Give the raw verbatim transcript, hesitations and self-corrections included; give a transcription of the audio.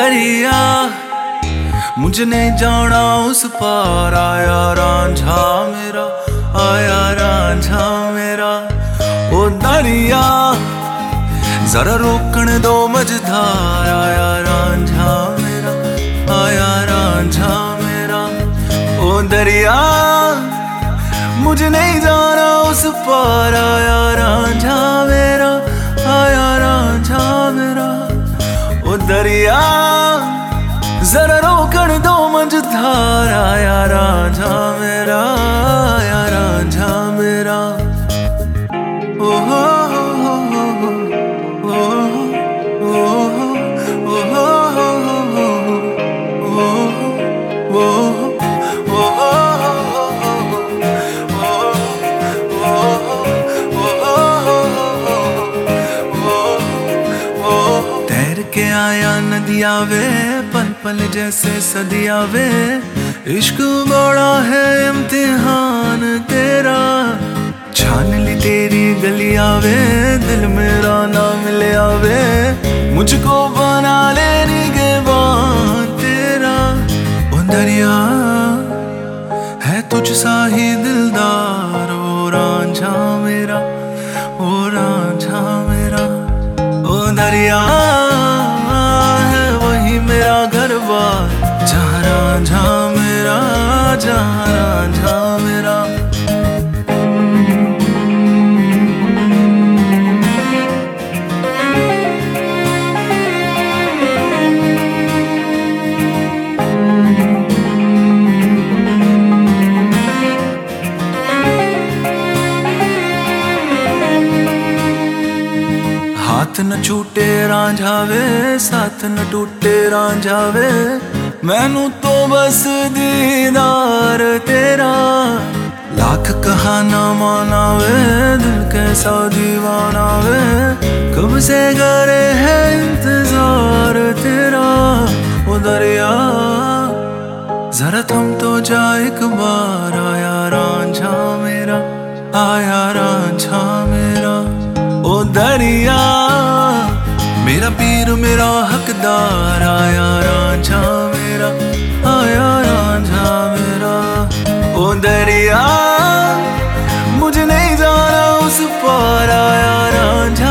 दरिया मुझे नहीं जाना उस पार, आया रांझा मेरा, आया रांझा मेरा। ओ दरिया जरा रोकने दो मझधार, आया रांझा मेरा, आया रांझा मेरा। ओ दरिया मुझे नहीं जाना उस पार, आया रांझा मेरा, आया रांझा मेरा। ओ दरिया जरा रोकने दो मझधार, आया रांझा मेरा, आया रांझा मेरा। ओ हो हो हो हो ओ हो ओ हो ओ हो तैर के आया नदिया वे, पल पल जैसे सदिया वे। इश्क बड़ा है इम्तिहान तेरा, छान ली तेरी गलिया वे। दिल मेरा ना मिले आवे, मुझको बना लेने के बाद तेरा। ओ दरिया है तुझ सा ही दिलदार, ओ रांझा मेरा, ओ रांझा मेरा। ओ दरिया है वही मेरा घर बार, जहाँ रांझा मेरा, जहाँ रांझा मेरा। हाथ न छूटे रांझा वे, साथ न टूटे रांझा वे। मैनू तो बस दीदार तेरा, लाख कहा ना माना वे। दिल कैसा दीवाना वे, कब से करे है इंतजार तेरा। ओ दरिया जरा थम तो जा एक बार, आया रांझा मेरा, आया रांझा मेरा। ओ दरिया मेरा पीर मेरा हकदार, आया रांझा मेरा, आया रांझा मेरा। ओ दरिया मुझे नहीं जाना उस पार, आया रांझा